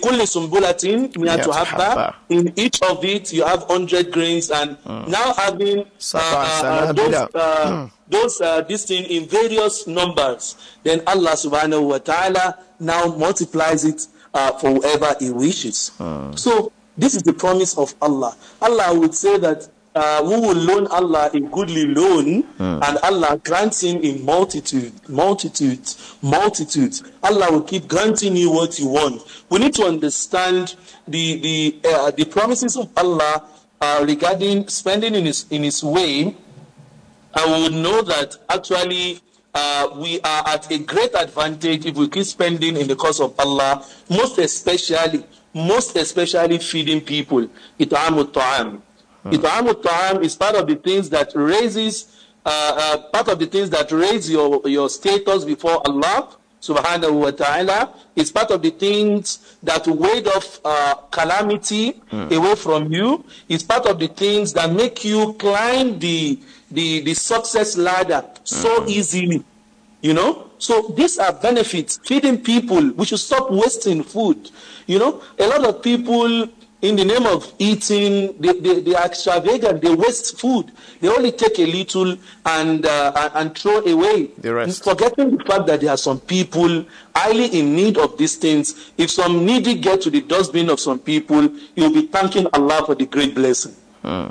each of it, you have hundred grains, and mm. now having uh, uh, those, uh, those uh, this thing in various numbers, then Allah subhanahu wa ta'ala now multiplies it uh, for whoever He wishes. Mm. So this is the promise of Allah. Allah would say that uh, who will loan Allah a goodly loan, mm. and Allah grants him in multitude, multitude, multitude. Allah will keep granting you what you want. We need to understand the the uh, the promises of Allah uh, regarding spending in His in His way, and we would know that actually uh, we are at a great advantage if we keep spending in the cause of Allah, most especially, most especially feeding people. It'amut ta'am. It'amut ta'am is part of the things that raises, uh, uh, part of the things that raise your, your status before Allah subhanahu wa ta'ala. It's part of the things that ward off uh, calamity mm. away from you. It's part of the things that make you climb the the, the success ladder so mm. easily. You know? So these are benefits. Feeding people. We should stop wasting food. You know? A lot of people, in the name of eating, they, they, they are extravagant. They waste food. They only take a little and uh, and throw away. The rest. Forgetting the fact that there are some people highly in need of these things. If some needy get to the dustbin of some people, you'll be thanking Allah for the great blessing. Hmm.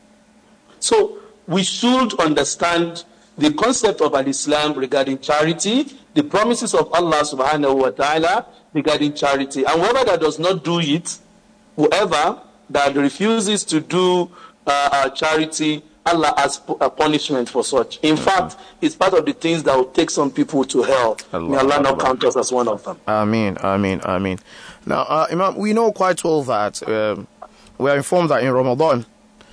So we should understand the concept of al-Islam regarding charity, the promises of Allah subhanahu wa ta'ala regarding charity. And whoever that does not do it, whoever that refuses to do uh, uh, charity, Allah has a punishment for such. In mm-hmm. fact, it's part of the things that will take some people to hell. Allah, May Allah not count us as one of them. Ameen, ameen, ameen. Now, uh, Imam, we know quite well that um, we are informed that in Ramadan,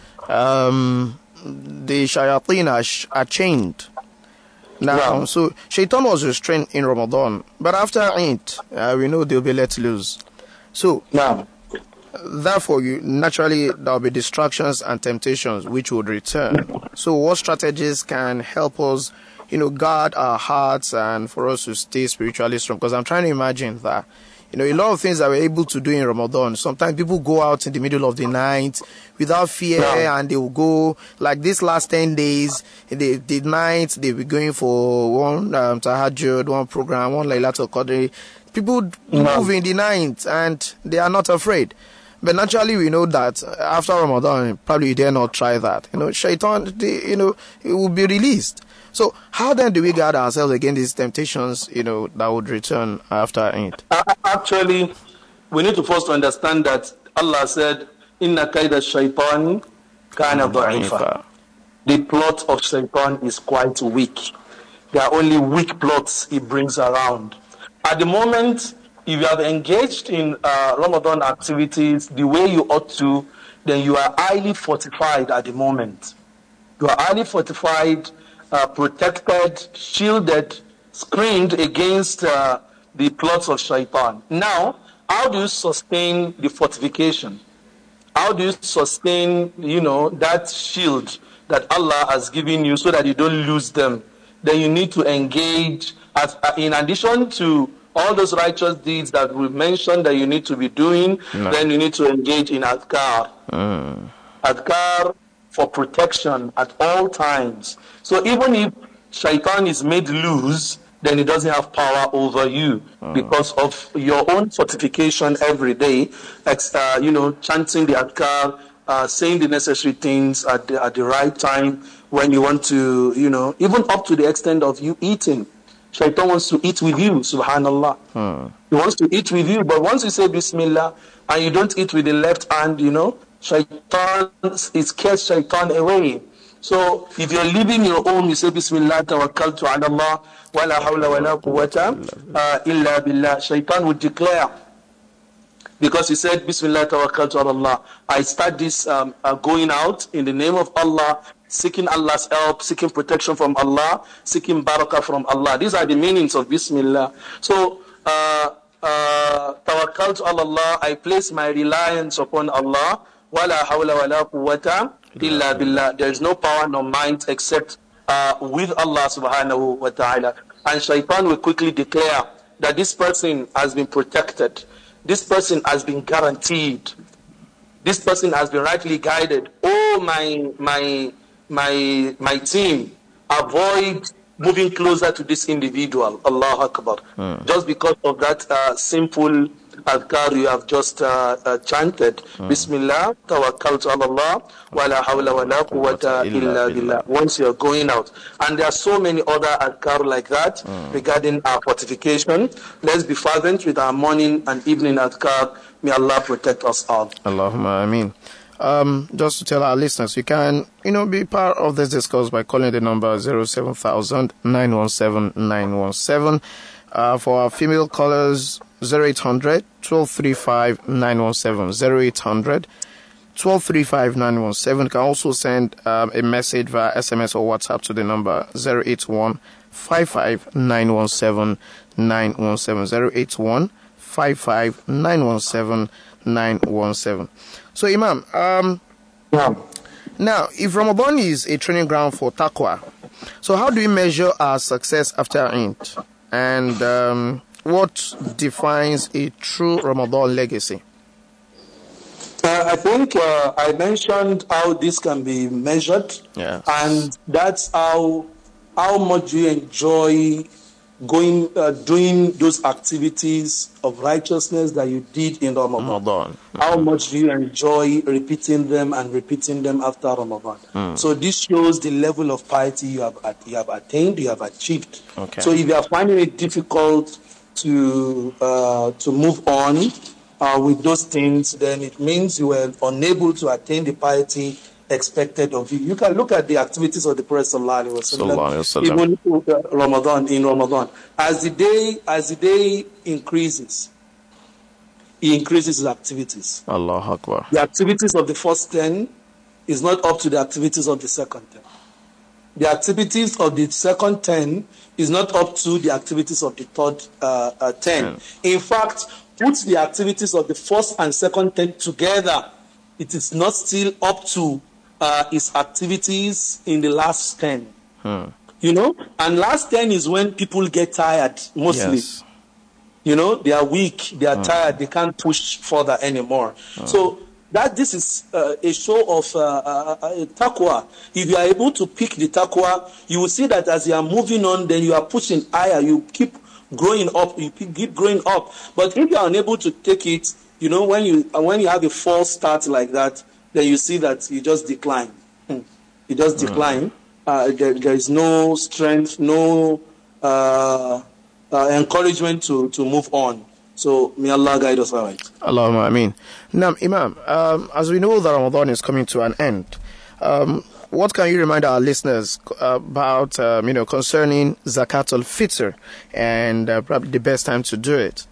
um, the shayateen are, sh- are chained. Now, yeah. So shaitan was restrained in Ramadan, but after Eid, uh, we know they'll be let loose. So, yeah. Therefore, you, naturally, there will be distractions and temptations which would return. So what strategies can help us, you know, guard our hearts and for us to stay spiritually strong? Because I'm trying to imagine that, you know, a lot of things that we're able to do in Ramadan, sometimes people go out in the middle of the night without fear, yeah. and they will go, like this last ten days, the, the night, they'll be going for one um, tahajjud, one program, one Laylatul Qadr. People yeah. move in the night and they are not afraid. But naturally, we know that after Ramadan, probably you dare not try that. You know, shaitan, they, you know, it will be released. So how then do we guard ourselves against these temptations, you know, that would return after Eid? Actually, we need to first understand that Allah said, Inna kaida shaitan kana da'ifa. The plot of shaitan is quite weak. There are only weak plots he brings around. At the moment, if you have engaged in uh, Ramadan activities the way you ought to, then you are highly fortified at the moment. You are highly fortified, uh, protected, shielded, screened against uh, the plots of shaitan. Now, how do you sustain the fortification? How do you sustain, you know, that shield that Allah has given you so that you don't lose them? Then you need to engage, as, uh, in addition to all those righteous deeds that we mentioned that you need to be doing, no. then you need to engage in adhkar. Mm. Adhkar for protection at all times. So even if shaitan is made loose, then it doesn't have power over you mm. because of your own fortification every day, uh, you know, chanting the adhkar, uh, saying the necessary things at the, at the right time when you want to, you know, even up to the extent of you eating. Shaitan wants to eat with you, subhanallah. Hmm. He wants to eat with you, but once you say Bismillah and you don't eat with the left hand, you know, Shaitan, it scares Shaitan away. So if you're leaving your home, you say Bismillah, tawakkaltu ala Allah, wa la hawla wa la quwwata illa billah. Shaitan would declare, because he said Bismillah, tawakkaltu ala Allah, I start this um, uh, going out in the name of Allah, seeking Allah's help, seeking protection from Allah, seeking barakah from Allah. These are the meanings of Bismillah. So, uh, uh, Tawakkaltu ala Allah, I place my reliance upon Allah. Wala hawla wala quwwata illa billah. There is no power nor might except uh, with Allah subhanahu wa ta'ala. And shaitan will quickly declare that this person has been protected. This person has been guaranteed. This person has been rightly guided. Oh, my, my, my my team, avoid moving closer to this individual. Allahu Akbar. Hmm. Just because of that uh, simple adhkar you have just uh, uh, chanted. Mm. Bismillah, tawakkaltu ala Allah, wa la hawla wa la quwwata illa billah. Once you're going out. And there are so many other adhkar like that mm. regarding our fortification. Let's be fervent with our morning and evening adhkar. May Allah protect us all. Allahumma ameen. Um, just to tell our listeners, you can, you know, be part of this discourse by calling the number zero seven thousand nine one seven nine one seven. Uh, for our female callers, zero eight hundred twelve thirty-five nine one seven, zero eight hundred twelve thirty-five nine one seven. You can also send um, a message via S M S or WhatsApp to the number zero eight one five five nine one seven nine one seven, zero eight one five five nine one seven nine one seven. So, Imam, um, yeah. now, if Ramadan is a training ground for taqwa, so how do we measure our success after Eid? And um, what defines a true Ramadan legacy? Uh, I think uh, I mentioned how this can be measured, yes. and that's how how much you enjoy going uh, doing those activities of righteousness that you did in Ramadan. Ramadan. Mm-hmm. How much do you enjoy repeating them and repeating them after Ramadan? Mm. So this shows the level of piety you have you have attained, you have achieved. Okay. So if you are finding it difficult to uh, to move on uh, with those things, then it means you were unable to attain the piety expected of you. You can look at the activities of the Prophet sallallahu alaihi wasallam, even uh, Ramadan in Ramadan. As the day as the day increases, he increases his activities. Allahu Akbar. The activities of the first ten is not up to the activities of the second ten. The activities of the second ten is not up to the activities of the third uh, uh, ten. Yeah. In fact, put the activities of the first and second ten together, it is not still up to Uh, his activities in the last ten. Hmm. You know, and last ten is when people get tired, mostly. Yes. You know, they are weak, they are hmm. tired, they can't push further anymore. Hmm. So that this is uh, a show of uh, uh, uh, taqwa. If you are able to pick the taqwa, you will see that as you are moving on, then you are pushing higher, you keep growing up, you keep growing up. But if you are unable to take it, you know, when you when you have a false start like that, then you see that you just decline. You just decline. Uh, there, there is no strength, no uh, uh, encouragement to, to move on. So may Allah guide us all right. Allahumma ameen. Now, Imam, um, as we know that Ramadan is coming to an end, um, what can you remind our listeners about, um, you know, concerning Zakat al-Fitr and uh, probably the best time to do it?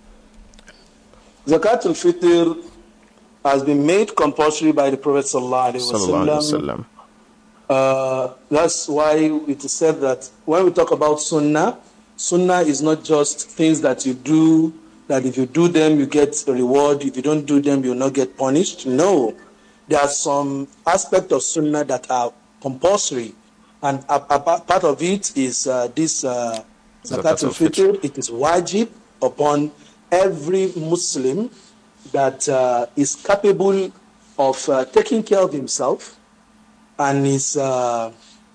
Zakat al-Fitr has been made compulsory by the Prophet sallallahu alaihi wasallam. Uh, that's why it is said that when we talk about sunnah, sunnah is not just things that you do, that if you do them, you get a reward. If you don't do them, you'll not get punished. No. There are some aspects of sunnah that are compulsory. And a, a part of it is uh, this uh, Zakat al-Fitr. It is wajib upon every Muslim that uh, is capable of uh, taking care of himself and his uh,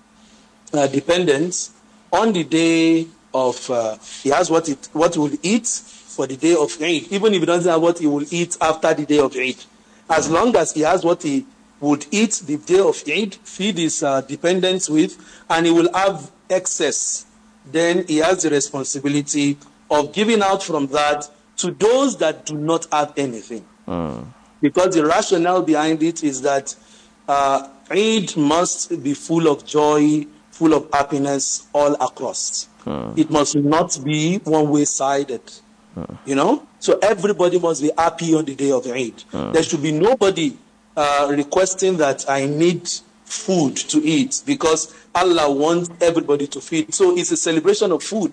uh, dependents on the day of, uh, he has what it what he will eat for the day of Eid, even if he doesn't have what he will eat after the day of Eid. As long as he has what he would eat the day of Eid, feed his uh, dependents with, and he will have excess, then he has the responsibility of giving out from that to those that do not have anything. Mm. Because the rationale behind it is that uh, Eid must be full of joy, full of happiness all across. Mm. It must not be one-way-sided. Mm. You know? So everybody must be happy on the day of Eid. Mm. There should be nobody uh, requesting that I need food to eat because Allah wants everybody to feed. So it's a celebration of food.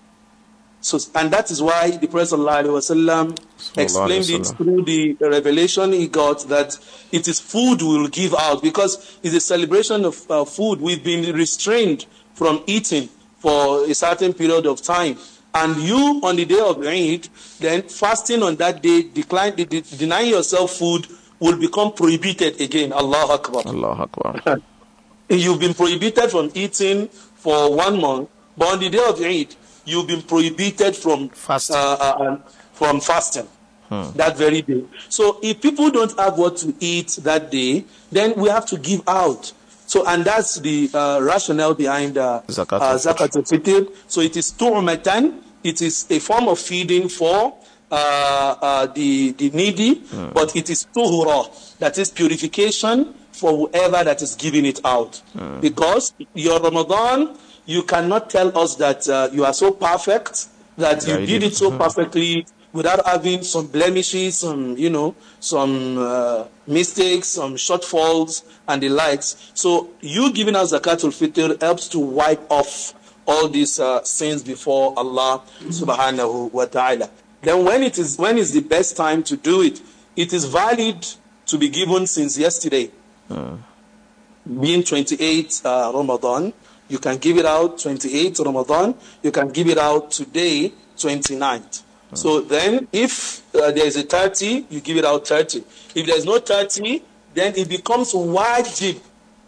So, and that is why the Prophet ﷺ explained it through the revelation he got that it is food we will give out because it's a celebration of uh, food. We've been restrained from eating for a certain period of time. And you, on the day of Eid, then fasting on that day, decline, de- de- denying yourself food will become prohibited again. Allahu Akbar. Allahu Akbar. You've been prohibited from eating for one month, but on the day of Eid, you've been prohibited from fasting. Uh, uh, from fasting. hmm. that very day. So if people don't have what to eat that day, then we have to give out. So, and that's the uh, rationale behind uh, Zakat uh, Zakat al-Fitr. So it is tu'matan, it is a form of feeding for uh, uh, the, the needy, hmm. but it is tuhura, that is purification for whoever that is giving it out. Hmm. Because your Ramadan, you cannot tell us that uh, you are so perfect, that you did it so perfectly without having some blemishes, some, you know, some uh, mistakes, some shortfalls, and the likes. So you giving us Zakatul Fitr helps to wipe off all these uh, sins before Allah subhanahu wa ta'ala. Then when it is when is the best time to do it? It is valid to be given since yesterday. Uh. Being twenty-eighth uh, Ramadan, you can give it out twenty-eighth Ramadan, you can give it out today, twenty-ninth. Uh. So then if uh, there is a thirty, you give it out thirty. If there is no thirty, then it becomes wajib.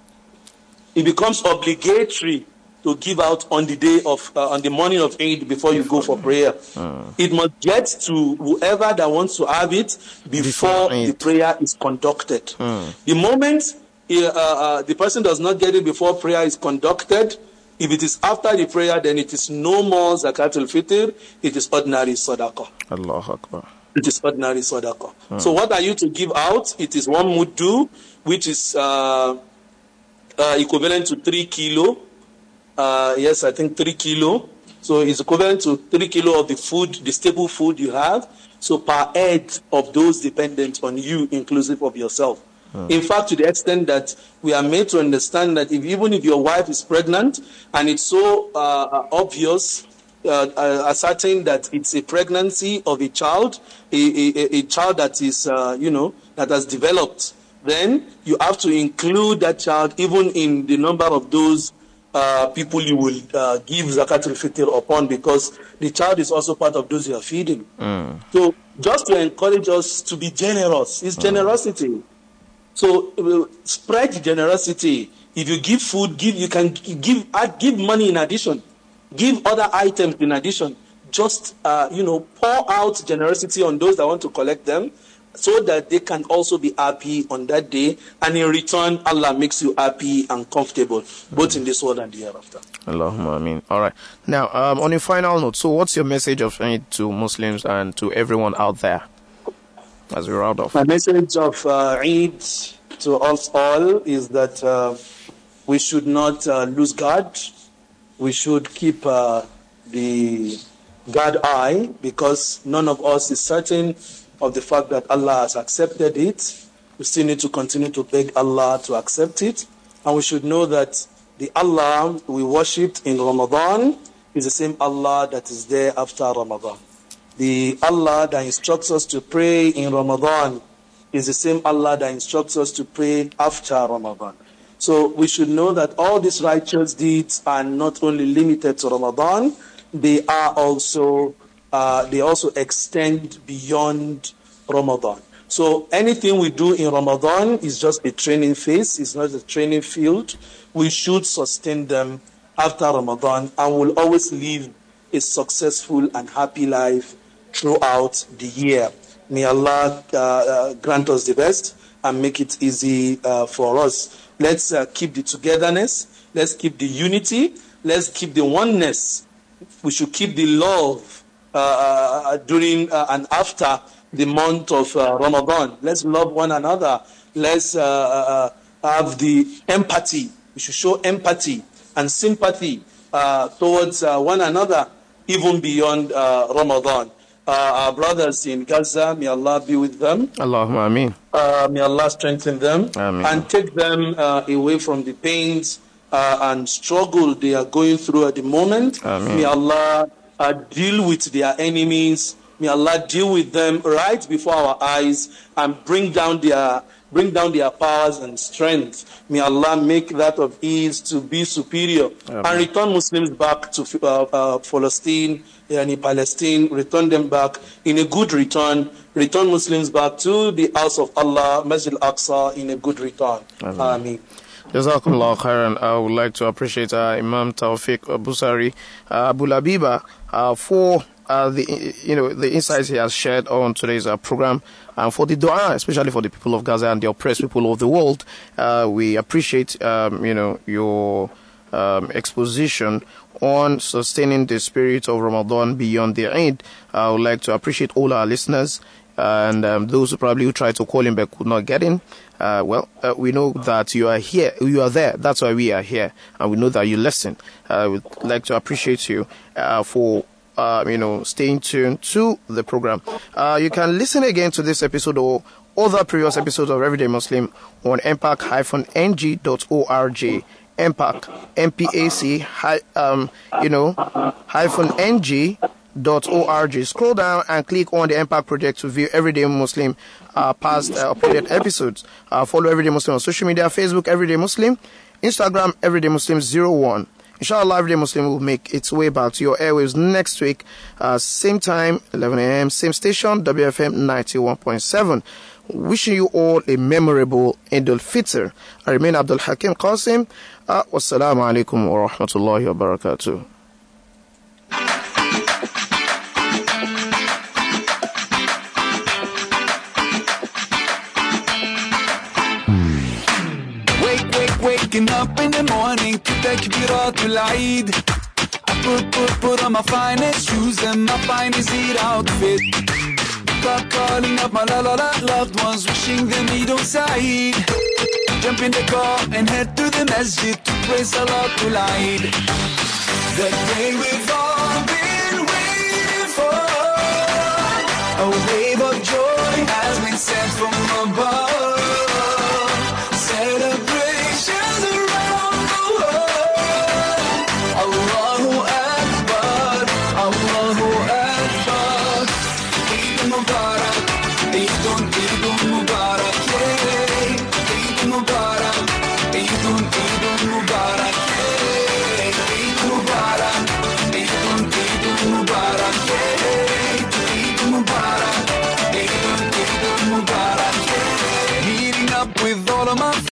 It becomes obligatory to give out on the day of, uh, on the morning of Eid before you go for prayer. Uh. It must get to whoever that wants to have it before, before the prayer is conducted. Uh. The moment uh, uh, the person does not get it before prayer is conducted, if it is after the prayer, then it is no more Zakatul Fitr, it is ordinary Sadaqah. Allahu Akbar. It is ordinary Sadaqah. Uh. So what are you to give out? It is one muddu, which is uh, uh, equivalent to three kilo. Uh, yes, I think three kilo. So it's equivalent to three kilo of the food, the staple food you have. So per head of those dependent on you, inclusive of yourself. Hmm. In fact, to the extent that we are made to understand that if, even if your wife is pregnant and it's so uh, obvious, uh, uh, ascertain that it's a pregnancy of a child, a, a, a child that is, uh, you know, that has developed, then you have to include that child even in the number of those Uh, people you will uh, give Zakatul Fitr upon, because the child is also part of those you are feeding. Mm. So just to encourage us to be generous, it's generosity. Mm. So uh, spread generosity. If you give food, give you can give add, give money in addition, give other items in addition. Just uh, you know, pour out generosity on those that want to collect them, so that they can also be happy on that day, and in return, Allah makes you happy and comfortable, both in this world and the hereafter. Allahumma ameen. All right. Now, um, on a final note, so what's your message of Eid to Muslims and to everyone out there as we round off? My message of uh, Eid to us all is that uh, we should not uh, lose guard. We should keep uh, the guard high, because none of us is certain of the fact that Allah has accepted it. We still need to continue to beg Allah to accept it. And we should know that the Allah we worshipped in Ramadan is the same Allah that is there after Ramadan. The Allah that instructs us to pray in Ramadan is the same Allah that instructs us to pray after Ramadan. So we should know that all these righteous deeds are not only limited to Ramadan, they are also Uh, they also extend beyond Ramadan. So anything we do in Ramadan is just a training phase, it's not a training field. We should sustain them after Ramadan, and will always live a successful and happy life throughout the year. May Allah uh, uh, grant us the best and make it easy uh, for us. Let's uh, keep the togetherness, let's keep the unity, let's keep the oneness. We should keep the love Uh, during uh, and after the month of uh, Ramadan. Let's love one another. Let's uh, uh, have the empathy. We should show empathy and sympathy uh, towards uh, one another, even beyond uh, Ramadan. Uh, our brothers in Gaza, may Allah be with them. Allahumma ameen. Uh, may Allah strengthen them Ameen. And take them uh, away from the pains uh, and struggle they are going through at the moment. Ameen. May Allah Uh, deal with their enemies. May Allah deal with them right before our eyes and bring down their bring down their powers and strength. May Allah make that of ease to be superior. Amen. And return Muslims back to uh, uh, Palestine and in Palestine. Return them back in a good return. Return Muslims back to the house of Allah, Masjid al-Aqsa, in a good return. Ameen. Jazakumullah khairan. I would like to appreciate uh, Imam Tawfiq Busari uh, Abu Labiba uh, for uh, the you know the insights he has shared on today's uh, program, and for the dua, especially for the people of Gaza and the oppressed people of the world. Uh, we appreciate um, you know your um, exposition on sustaining the spirit of Ramadan beyond the Eid. I would like to appreciate all our listeners and um, those who probably tried to call in but could not get in. Uh, well, uh, we know that you are here, you are there. That's why we are here, and we know that you listen. I would like to appreciate you uh, for uh, you know staying tuned to the program. Uh, you can listen again to this episode or other previous episodes of Everyday Muslim on m p a c dash n g dot org. M P A C, M P A C, hi, um, you know, hyphen N G dot org. Scroll down and click on the M P A C project to view Everyday Muslim uh, past uh, uploaded episodes. Uh, follow Everyday Muslim on social media, Facebook, Everyday Muslim, Instagram, Everyday Muslim zero one. Inshallah, Everyday Muslim will make its way back to your airwaves next week, uh, same time, eleven a.m., same station, W F M ninety-one point seven. Wishing you all a memorable Eid al-Fitr. I remain Abdul Hakim Qasim. Uh, wassalamu alaikum wa rahmatullahi wa barakatuh. Wake, wake, waking up in the morning to takbiratul Eid. I put, put, put on my finest shoes and my finest Eid outfit. Start calling up my la la la loved ones, wishing them Eid al-Sa'id. Jump in the car and head to the masjid to pray Salatul Eid. The day we've all been waiting for. A wave of joy has been sent from